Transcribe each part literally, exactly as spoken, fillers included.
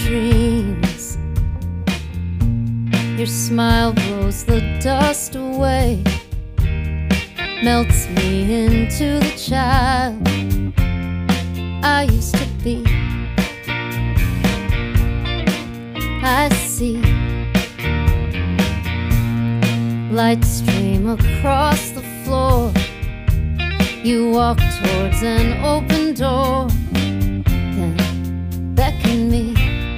dreams. Your smile blows the dust away, melts me into the child I used to be. I see light stream across the floor. You walk towards an open door, then beckon me.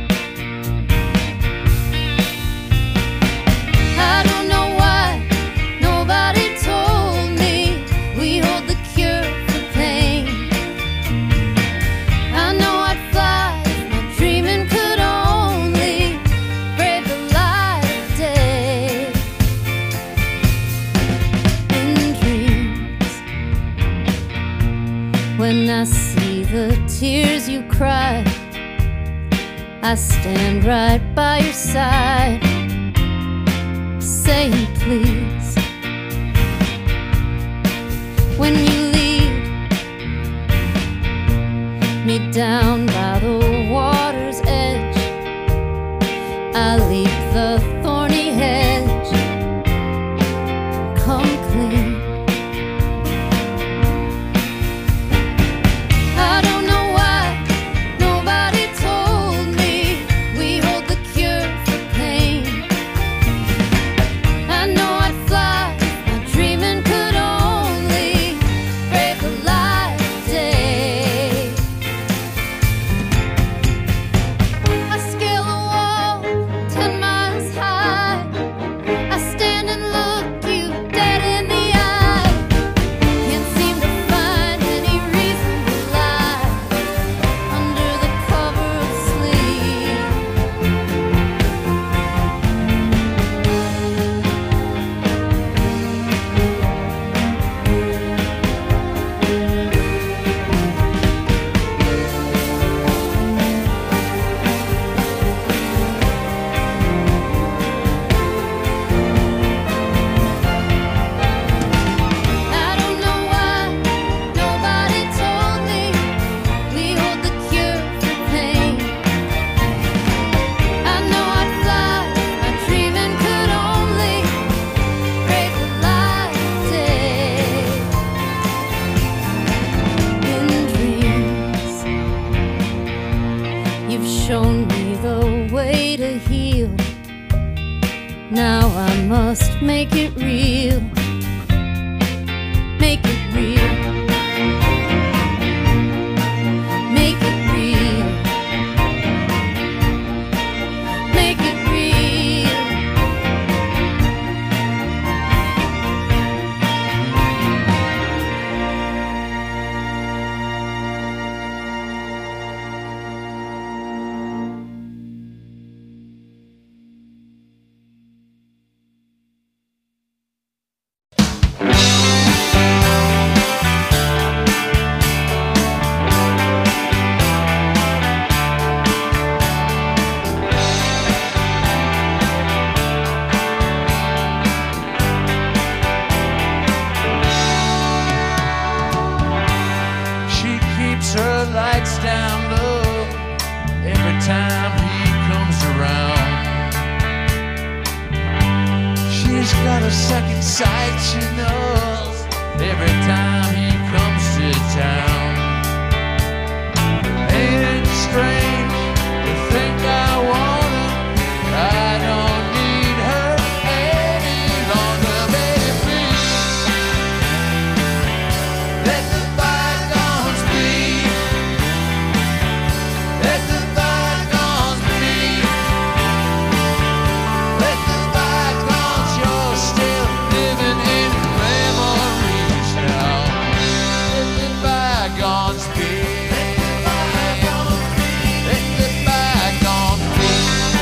I don't know why nobody told me we hold the cure for pain. I know I'd fly if my dreaming could only brave the light of day. In dreams, when I see the tears you cry, I stand right by your side, saying please. When you lead me down by the water's edge, I leap the thorny hedge, come clean. I don't know why nobody told me we hold the cure for pain. I know I'd fly if my dreaming could only brave the light of day. I scale a wall ten miles high. I stand and look you dead in the eye. Can't seem to find any reason to lie under the cover of sleep. I don't know why nobody told me we hold the cure for pain. I know I'd fly if my dreaming could only brave the light of day. In dreams, you've shown me the way to heal. Now I must make it real, make it real, make it real, make it real. She keeps her lights down low every time he comes around. She's got a second sight, she knows, every time he comes to town. Ain't it strange to think I want her? I don't need her any longer, baby, please. Let the bygones be. Let the bygones be. Let the bygones, you're still living in memories now. Let the bygones be. Let the bygones be.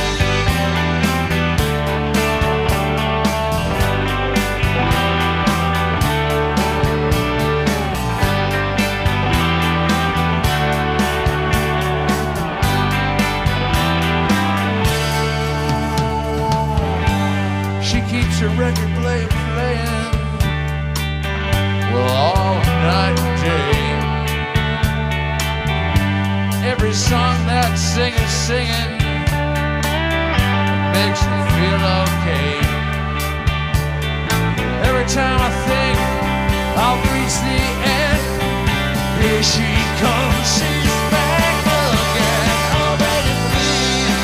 She keeps her record player playing, well, all night and day. Every song that singer's singing makes me feel okay. Every time I think I'll reach the end, here she comes, she's back again. Oh baby, please,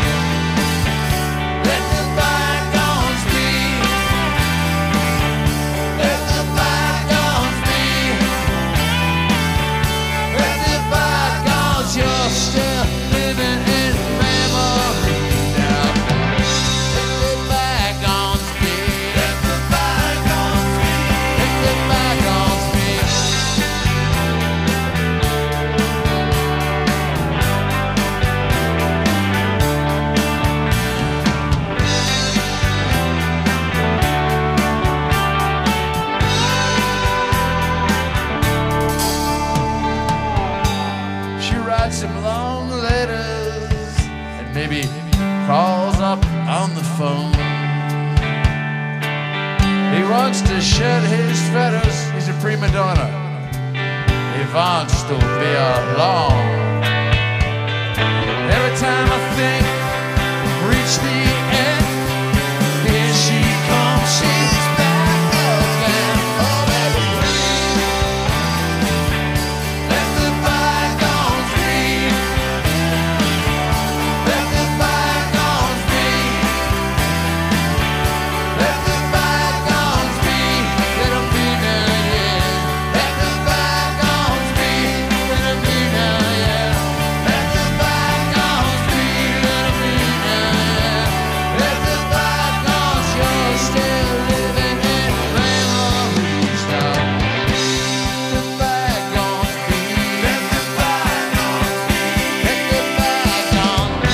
let the bygones be. Let the bygones be. Let the bygones, you're still living in memory now. Let the bygones be. Let the bygones be. Let the bygones be. She writes him long letters and maybe calls up on the phone. He wants to shed his feathers, he's a prima donna. He wants to be alone. Every time I think I've reached the end, here she comes, she's back again. Oh baby, please, let the bygones be. Let the bygones be. Let the bygones be. Let them be now, yeah. Let the bygones be. Let them be now, yeah. Let the bygones be. Let them be now, yeah. Let the bygones, you're still living in memories now. Let the bygones be. Let the bygones be. Let the bygones.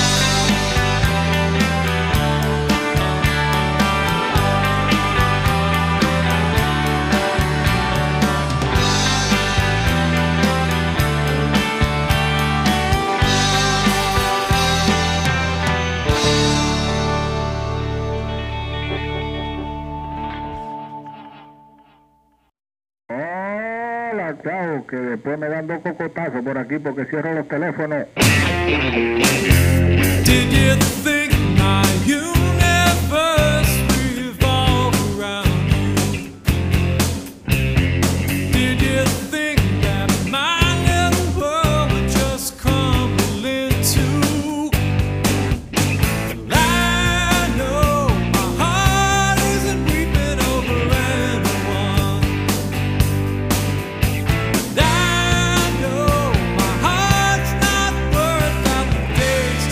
Hola, chao, que después me dan dos cocotazos por aquí porque cierro los teléfonos. Did you think my universe revolved around you? Did you think that my little world would just crumble into? Well, I know my heart isn't weeping over anyone. And I know my heart's not worth out the days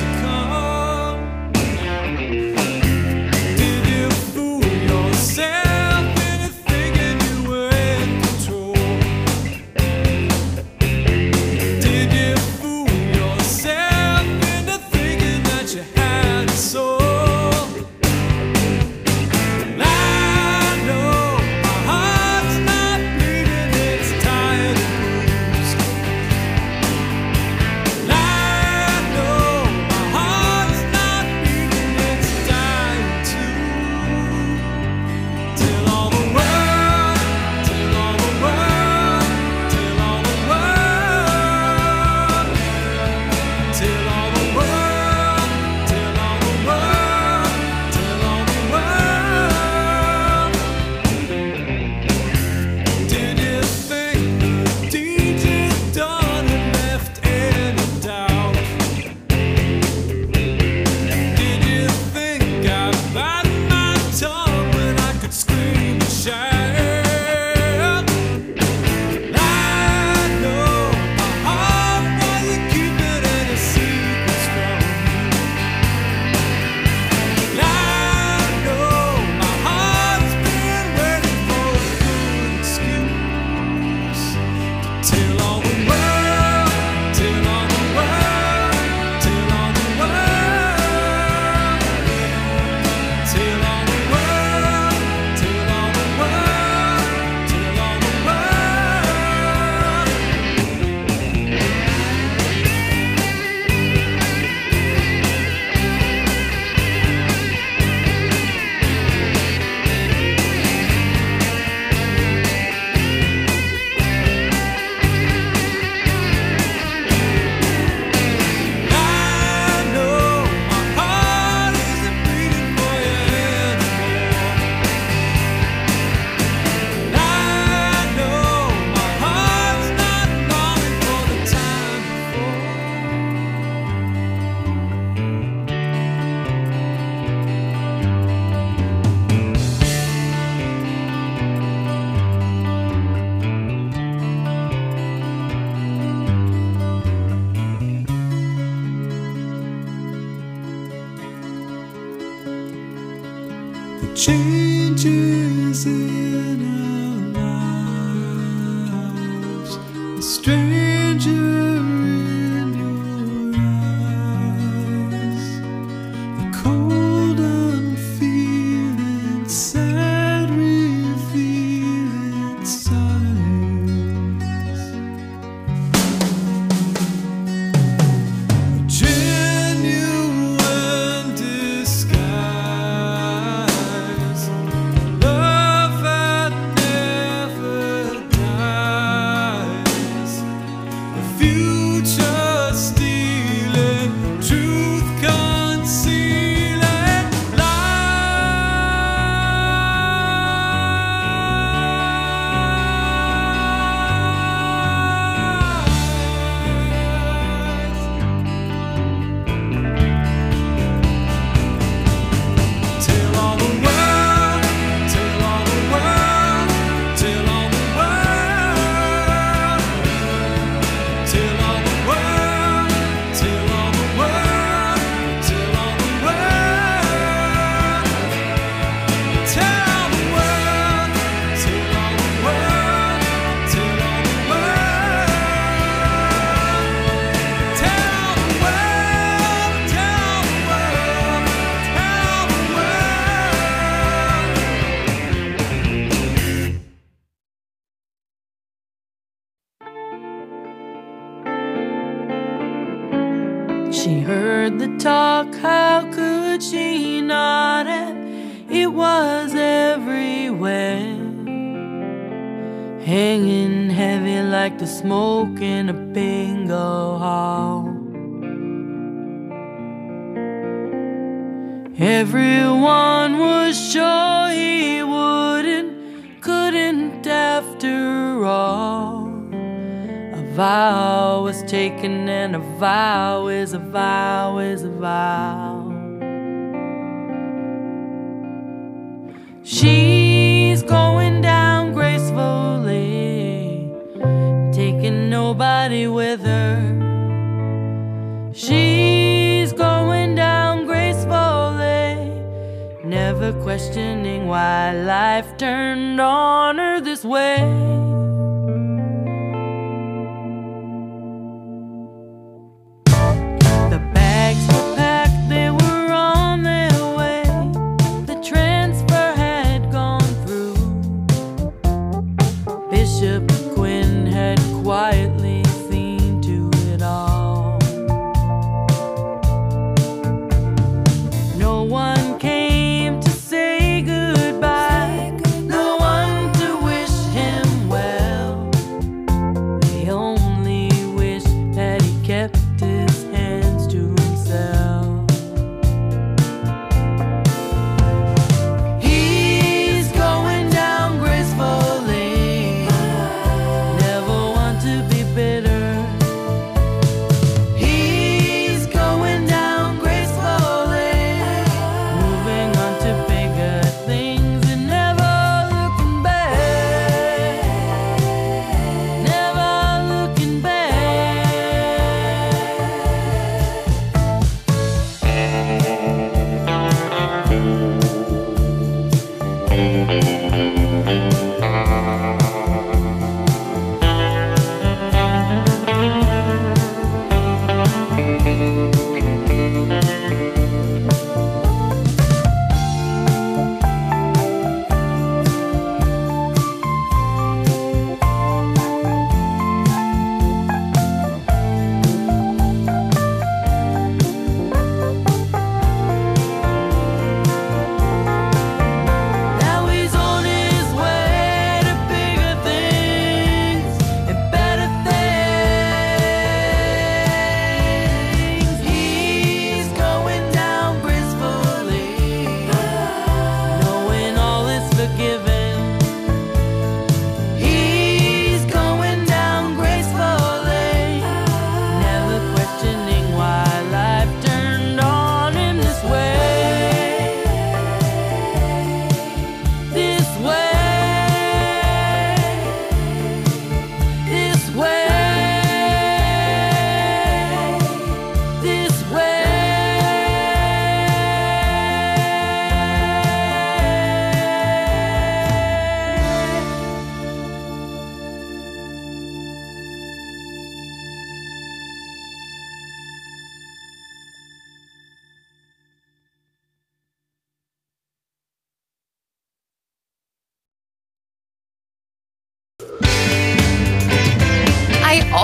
changes in our lives, a stranger in your eyes, the cold unfeeling, sad revealing signs, a genuine disguise, love that never dies, the future stealing, truth concealing lies. Tell all the world, tell all the world, tell all the world, tell all the world, tell all the world, tell all the world, tell all the world, tell all the world, tell all the world, tell all the world, tell all the world, tell the world. She heard the talk, how could she not have? It was everywhere, hanging heavy like the smoke in a bingo hall. Everyone was sure he wouldn't, couldn't after all. A vow was taken, and a vow is a vow is a vow. She's going down gracefully, taking nobody with her. She's going down gracefully, never questioning why life turned on her this way. The bags were packed, they were on their way. The transfer had gone through. Bishop Quinn had quietly seen to it all. No one came to say goodbye, no one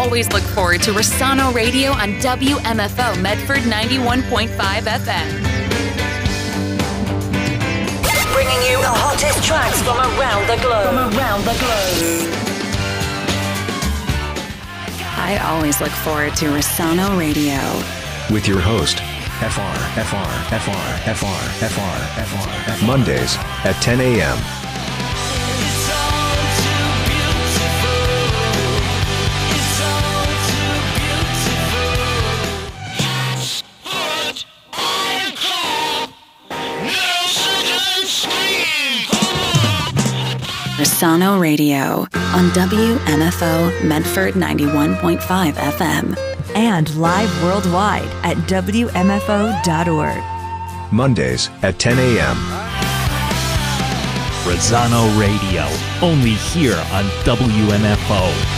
always look forward to Rosano Radio on W M F O Medford ninety-one point five F M. Bringing you the hottest tracks from around the globe. From around the globe. I always look forward to Rosano Radio. With your host, F R, F R, F R, F R, F R, F R, F R. Mondays at ten a.m. Rosano Radio on W M F O Medford ninety-one point five F M. And live worldwide at W M F O dot org. Mondays at ten a.m. Rosano Radio, only here on W M F O.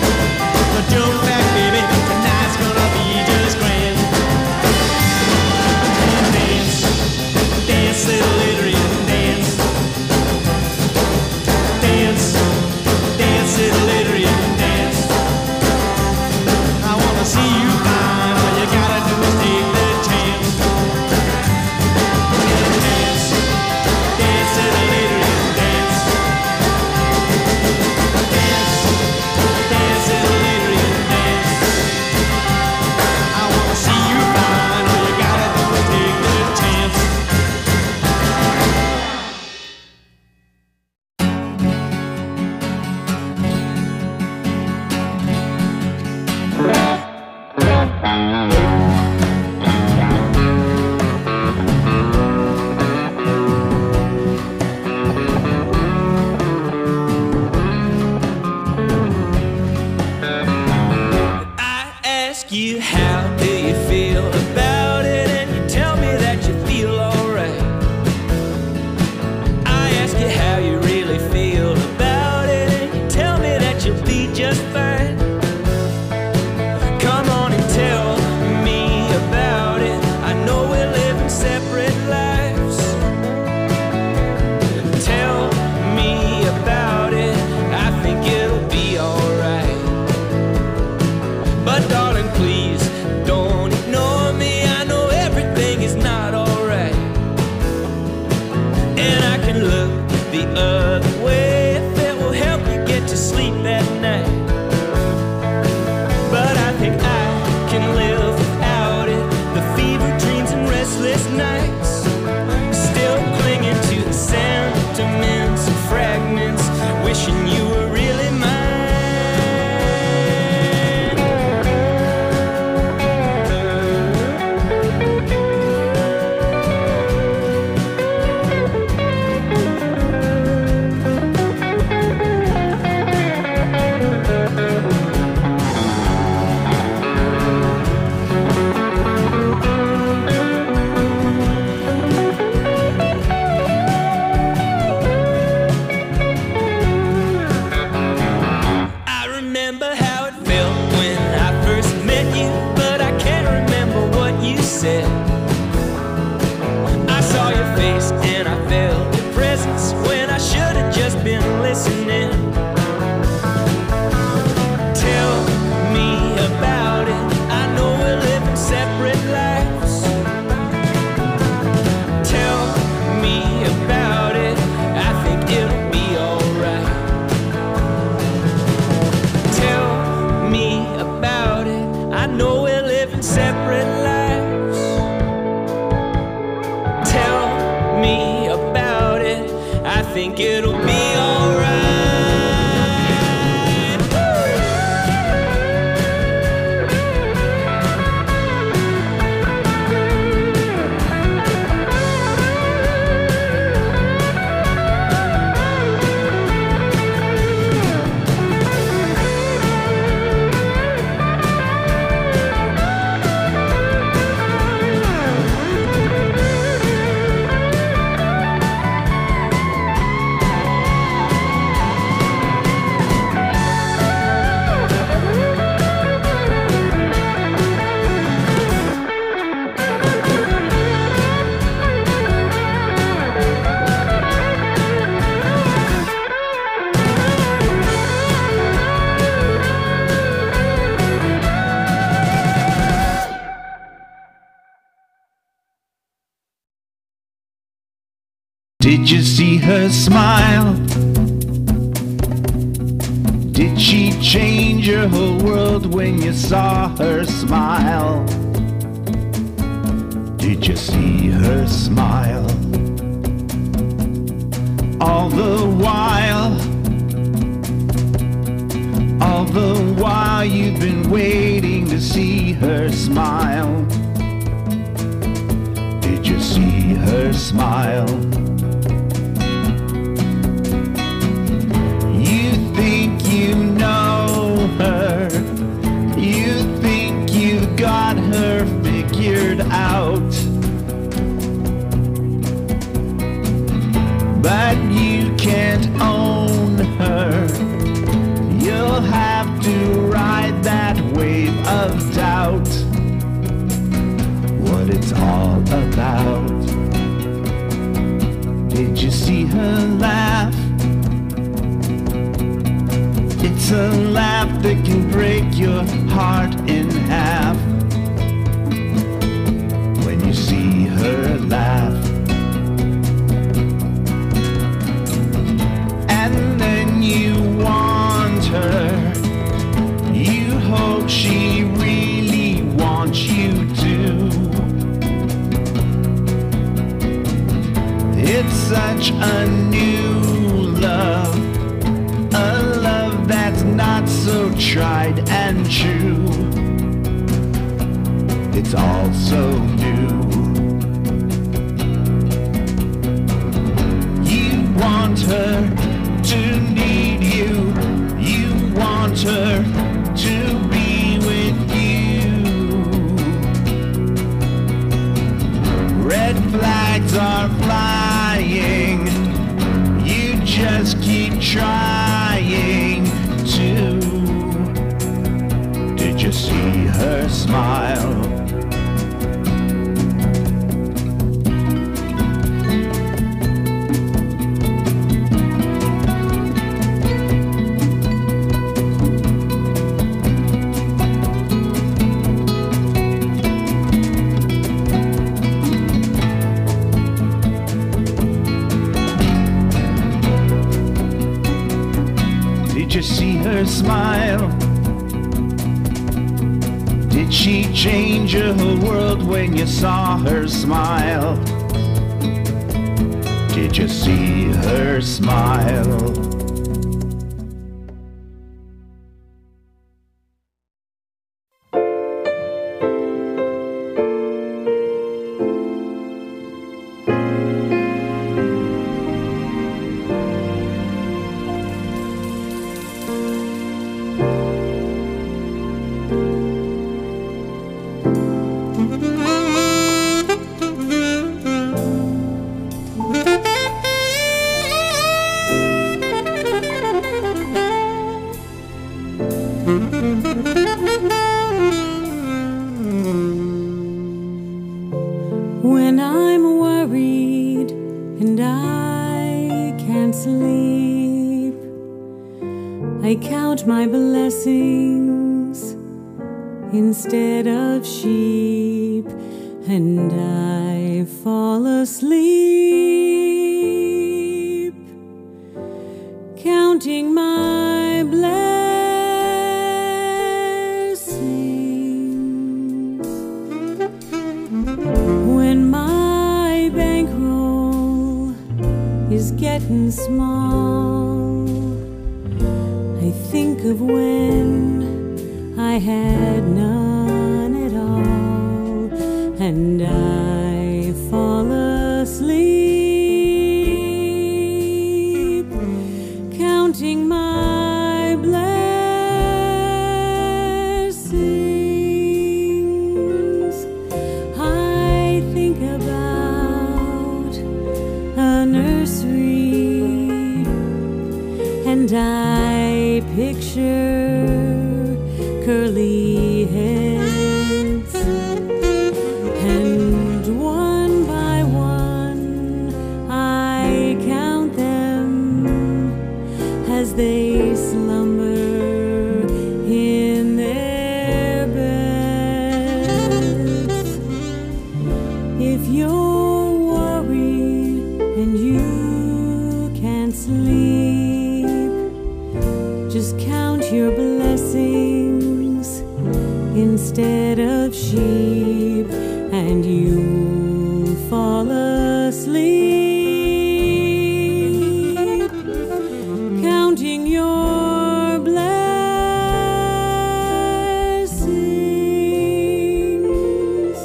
Jump back, baby, tonight's gonna be just grand. said. I saw your face and I felt your presence when I should have just been listening. Tell me about it. I know we're living separate lives. Tell me about it. I think it'll be alright. Tell me about it. I know we're living separate lives. Tell me about it. I think it'll be alright. Did you see her smile? Did she change your whole world when you saw her smile? Did you see her smile? All the while, all the while you've been waiting to see her smile. Did you see her smile? You know her, you think you've got her figured out, but you can't own her. You'll have to ride that wave of doubt, what it's all about. Did you see her laugh? It's a laugh that can break your heart in half. When you see her laugh, and then you want her, you hope she really wants you to. It's such a new love, a love that's not so tried and true. It's all so new. You want her to need you. You want her to be with you. Red flags are flying. You just keep trying to. Did you see her smile? Did you see her smile? Did she change your whole world when you saw her smile? Did you see her smile? Thank you. When I'm worried and I can't sleep, I count my blessings instead of sheep, and I fall asleep, counting my blessings. When my bankroll is getting small, I think of when I had none at all, and I fall asleep, counting my blessings. I think about a nursery, and I picture curly heads, and one by one I count them as they slumber in their beds. If you're worried and you can't sleep, just count your blessings instead of sheep, and you'll fall asleep, counting your blessings.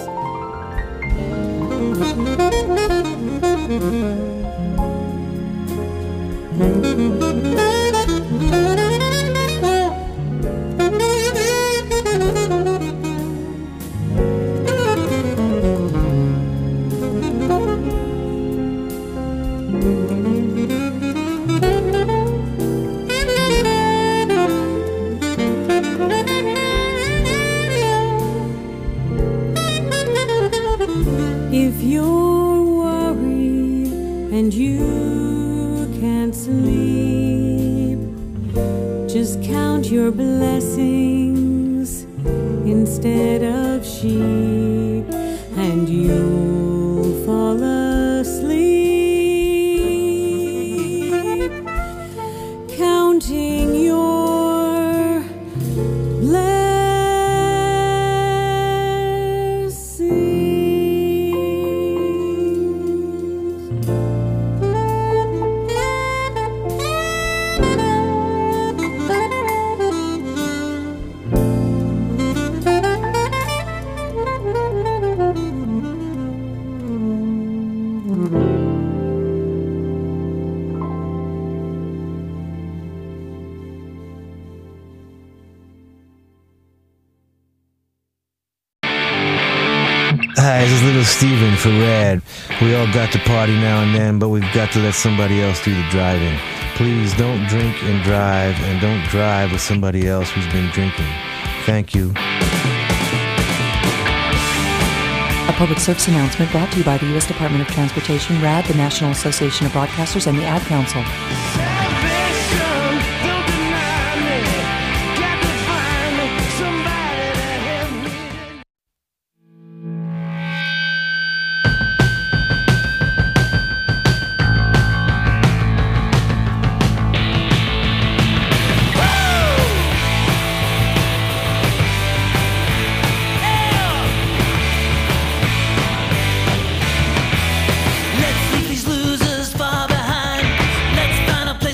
If you're worried and you can't sleep, just count your blessings instead of sheep, and you'll fall asleep, counting your blessings. Hi, this is Little Steven for Rad. We all got to party now and then, but we've got to let somebody else do the driving. Please don't drink and drive, and don't drive with somebody else who's been drinking. Thank you. A public service announcement brought to you by the U S Department of Transportation, RAD, the National Association of Broadcasters, and the Ad Council. Let's leave these losers far behind. Let's find a place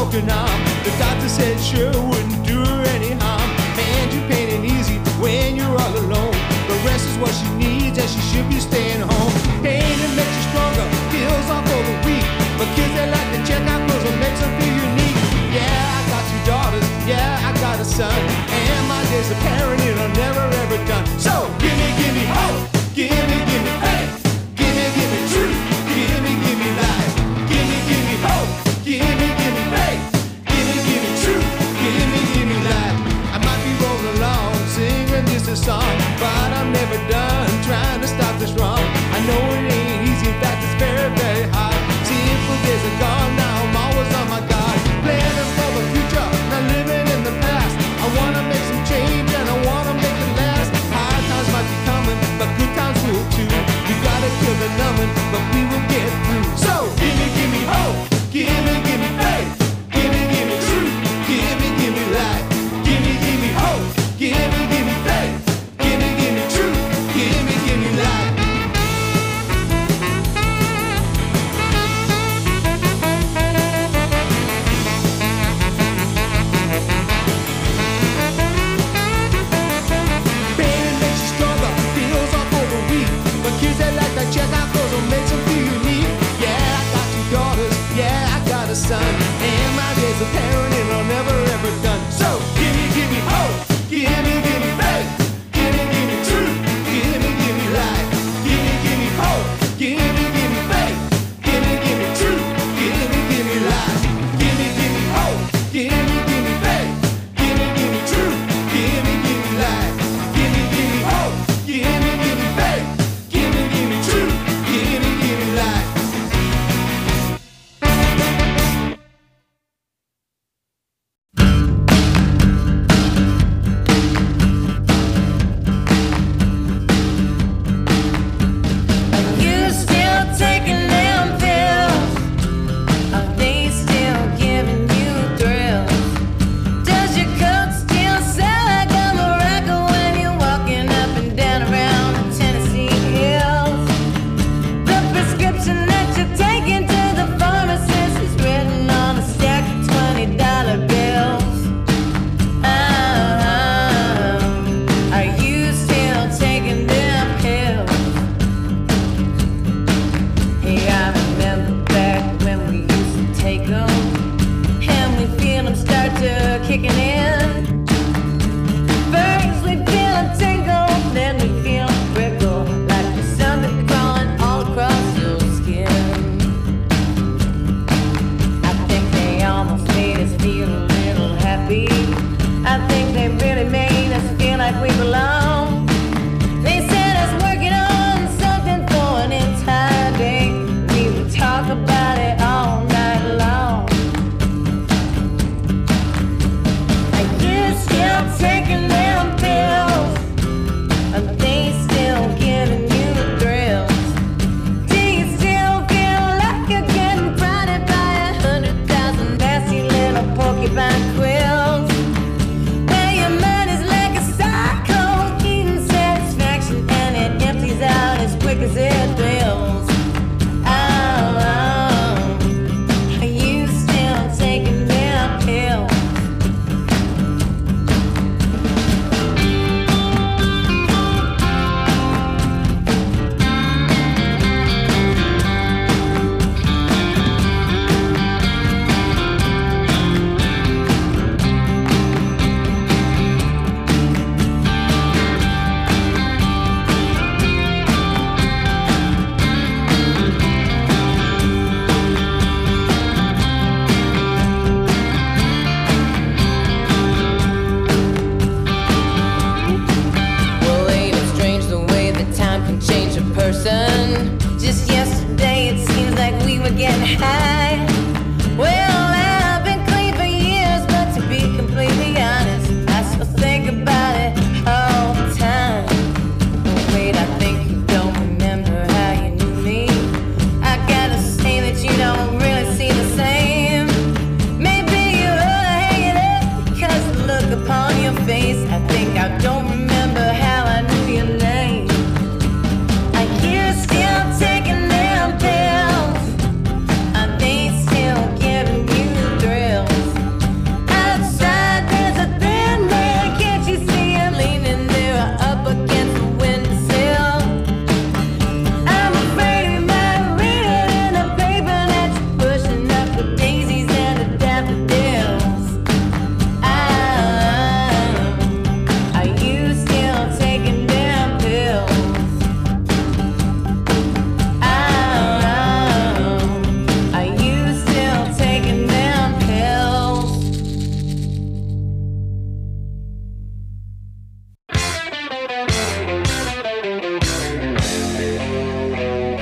broken arm. The doctor said sure wouldn't do her any harm. Man, you pain ain't easy when you're all alone. The rest is what she needs and she should be staying home. Pain it makes you stronger, feels off for the weak. But kids they like to check out clothes what makes them feel unique. Yeah, I got two daughters, yeah, I got a son. And my days of parenting are never ever done. So gimme, gimme hope, gimme, gimme faith, gimme, gimme truth, gimme, gimme life, gimme, gimme hope, gimme, gimme faith, gimme, gimme truth, gimme, gimme life. I might be rolling along, singing just a song, but I'm never done trying to stop this wrong. I know it ain't easy, in fact it's very, very hard. Simple days are gone, now I'm always on my guard. Planning for the future, not living in the past. I wanna make some change and I wanna make it last. Hard times might be coming, but good times will too. We gotta kill the numbing, but we will get through. So gimme, gimme hope, gimme, gimme faith, gimme, gimme truth, gimme, gimme life, gimme, gimme hope, gimme, gimme faith, gimme, gimme truth, gimme, gimme life. Kids that like to check out clothes will make them feel unique. Yeah, I got two daughters, yeah, I got a son. And my days of parenting are never ever done. So gimme, gimme hope, gimme, gimme faith, gimme, gimme truth, gimme, gimme life, gimme, gimme hope, gimme, gimme faith, gimme, gimme truth, gimme, gimme life, gimme, gimme hope, gimme, gimme faith, gimme, gimme truth, gimme, gimme life, gimme, gimme hope, gimme, gimme faith. Gimme, gimme truth, gimme, gimme life.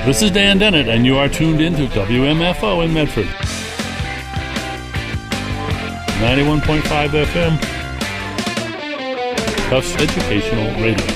This is Dan Dennett, and you are tuned into W M F O in Medford. ninety-one point five F M. Tufts Educational Radio.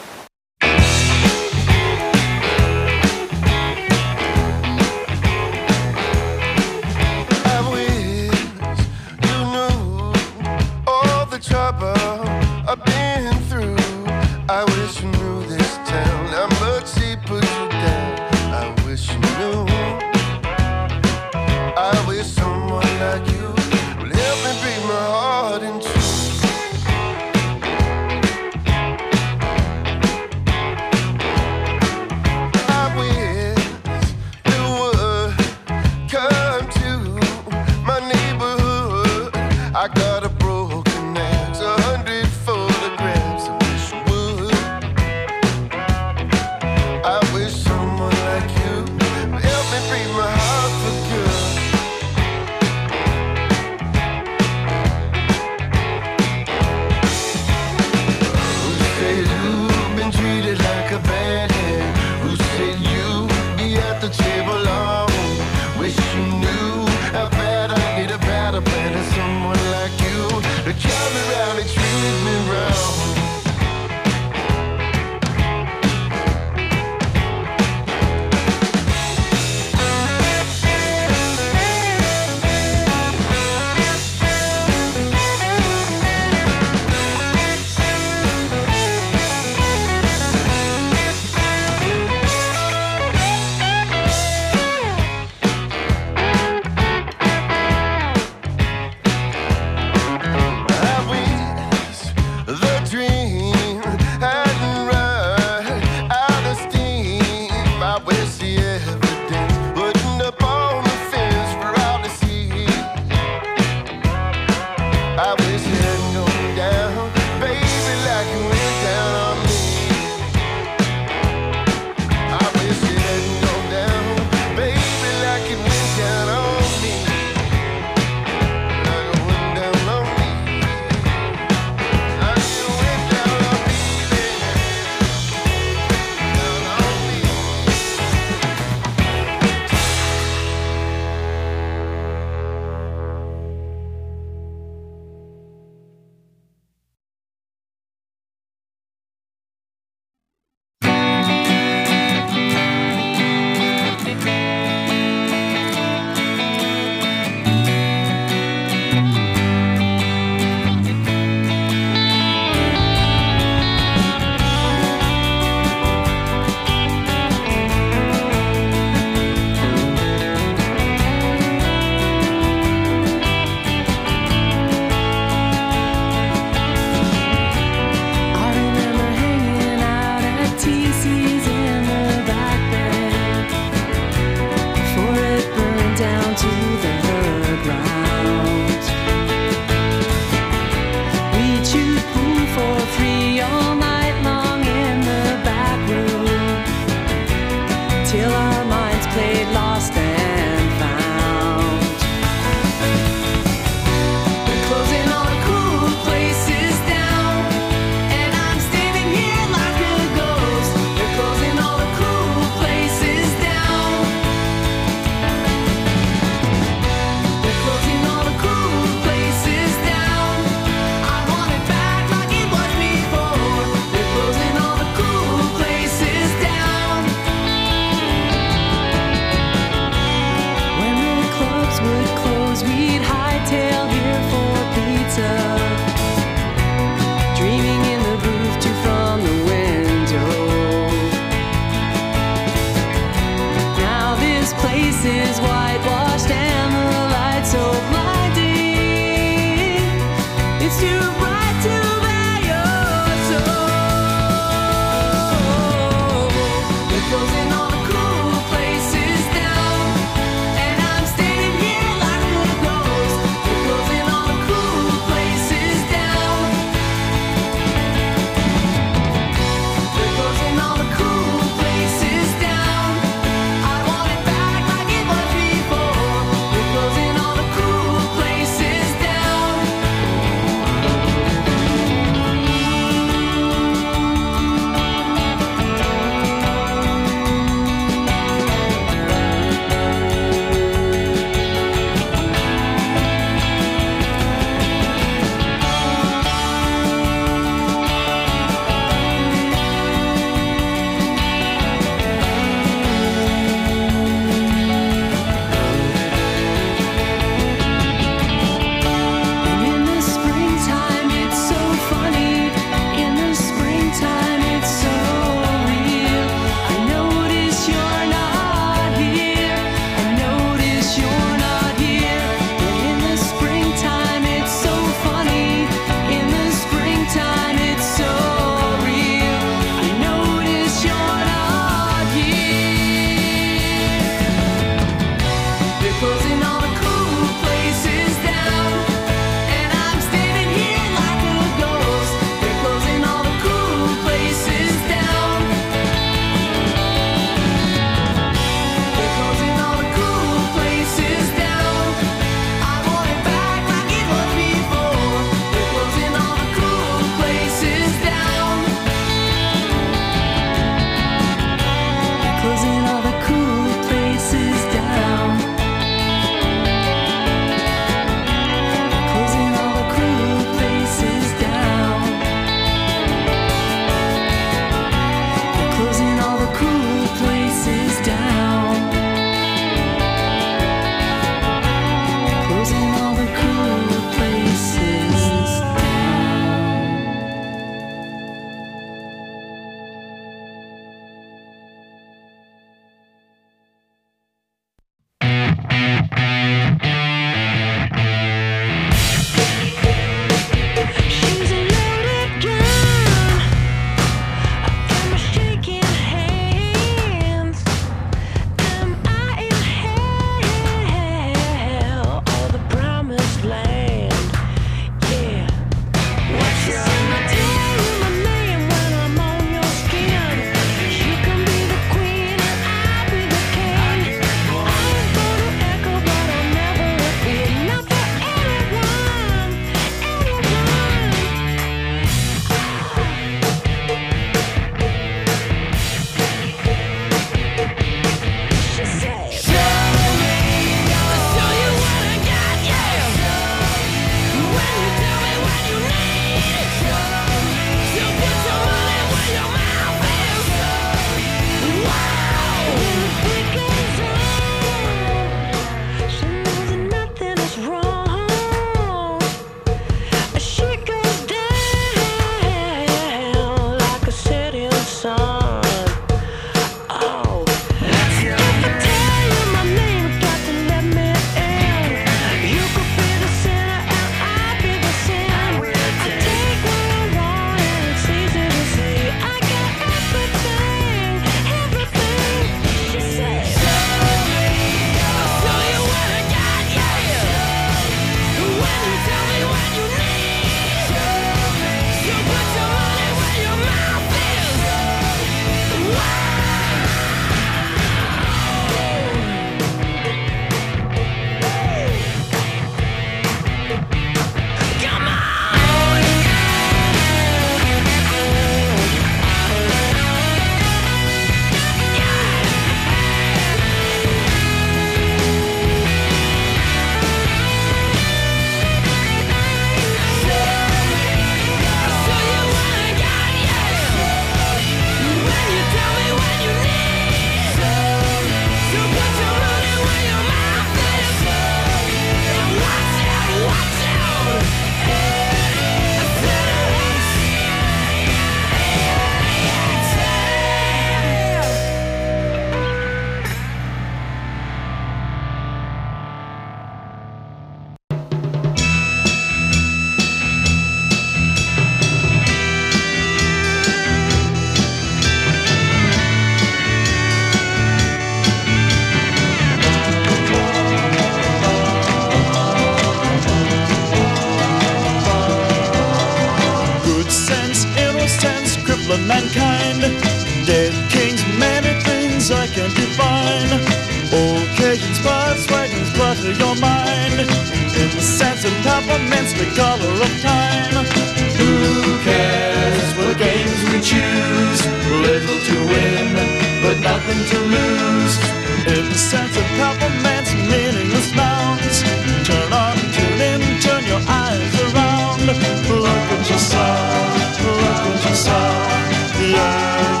crippling mankind. Dead kings, many things I can't define. Occasions, persuasions, clutter your mind. In the sense of peppermints, the color of time. Who cares what games we choose? Little to win, but nothing to lose. In the sense of peppermints, meaningless nouns. Turn on, tune in, turn your eyes around. Look at yourself, look at yourself. Yeah,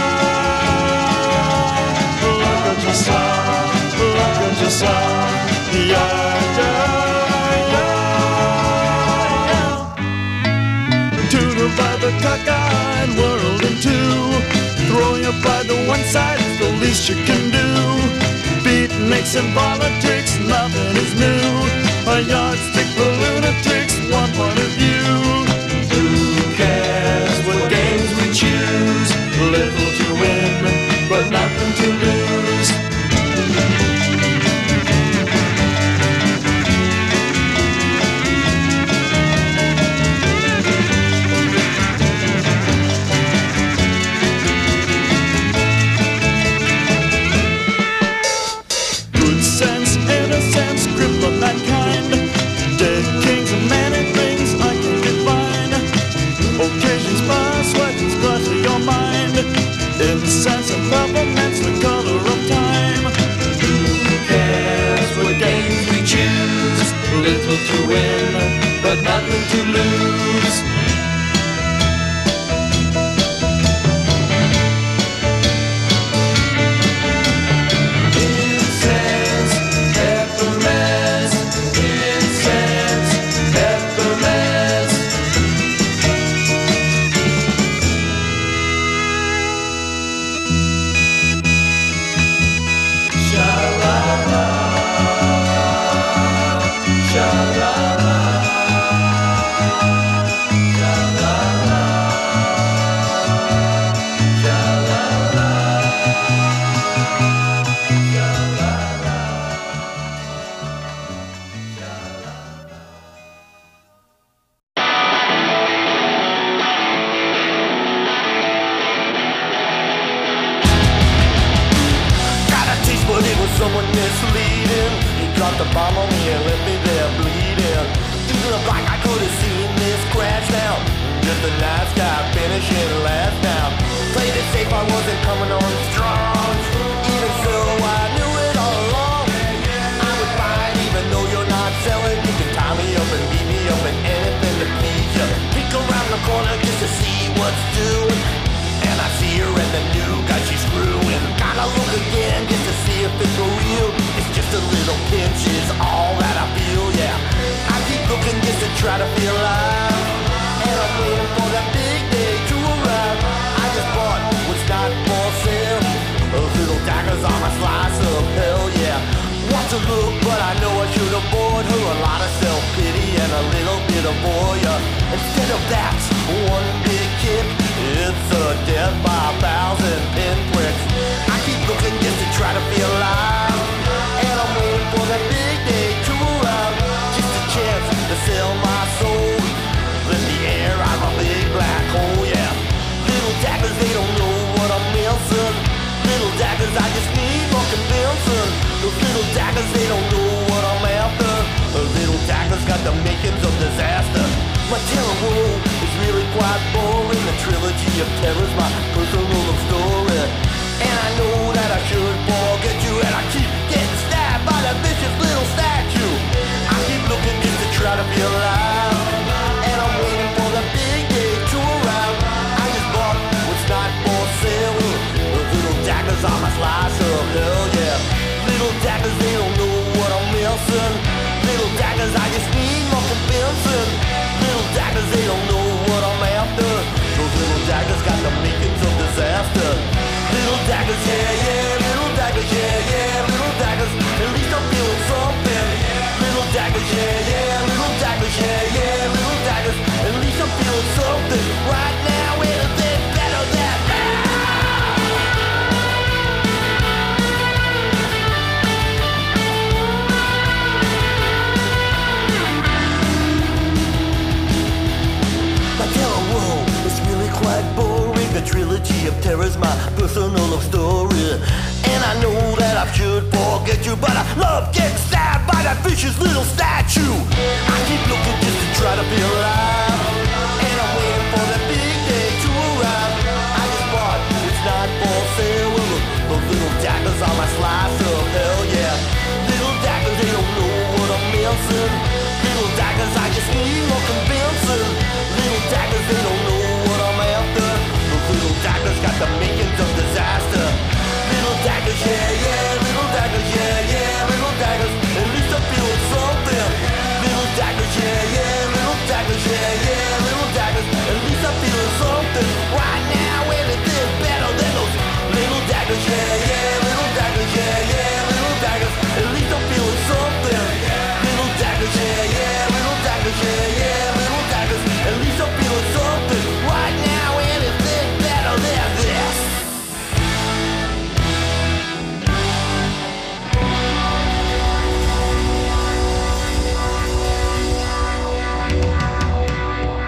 yeah. Look at yourself, look at yourself. Yeah, yeah, yeah. To divide the cockeyed world in two. Throwing your pride to one side is the least you can do. Beatniks and politics, nothing is new. A yardstick for lunatics, one point of view. Who cares what games we choose? Little to win, but nothing to lose. Sense of peppermints, the color of time. Who cares what games we choose? Little to win, but nothing to lose. Incense, peppermints, incense, peppermints. Someone misleading. He dropped a bomb on me and left me there bleeding. Didn't look like I could have seen this crash now. Just a nice guy finishing last now. Played it safe, I wasn't coming on strong. Even so, I knew it all along. I would fight even though you're not selling. You can tie me up and beat me up and anything to please you. Peek around the corner just to see what's doing. And I see her and the new guy she's screwing. Gotta look again just to see if it's for real. It's just a little pinch is all that I feel, yeah. I keep looking just to try to feel alive. And I'm waiting for that big day to arrive. I just bought what's not for sale. Those little daggers on my slice of hell, yeah. Want to look, but I know I should have bought her a lot of self-pity and a little bit of voyeur. Instead of that, one big kick, it's a death by a thousand pinpricks. I keep looking just to try to feel alive. And I'm waiting for that big day to arrive. Just a chance to sell my soul. Let the air out of a big black hole, yeah. Little daggers, they don't know what I'm missing. Little daggers, I just need more convincing. Those little daggers, they don't know what I'm after. Those little daggers got the makings of disaster. My terror world is really quite boring. The trilogy of terror's my personal story. And I know that I should forget you. And I keep getting stabbed by that vicious little statue. I keep looking just to try to be alive. And I'm waiting for the big day to arrive. I just bought what's not for sale. Those little daggers on my slice of hell, yeah. Little daggers, they don't know what I'm missing. Little daggers, I just need more convincing. Little daggers, they don't know what I'm after. Those little daggers got the makings of disaster. Little daggers, yeah, yeah. Little daggers, yeah, yeah. Little daggers, at least I'm feeling something. Little daggers, yeah, yeah. Little daggers, yeah, yeah. Little daggers, at least I'm feeling something. Right now, anything better than that. My terror world is really quite boring. The of terror's my personal love story. And I know that I should forget you, but I love getting stabbed by that vicious little statue. I keep looking just to try to be alive, and I'm waiting for that big day to arrive. I just bought, it's not for sale. Well, look, those little daggers on my slice of hell, yeah. Little daggers, they don't know what I'm missing. Little daggers, I just need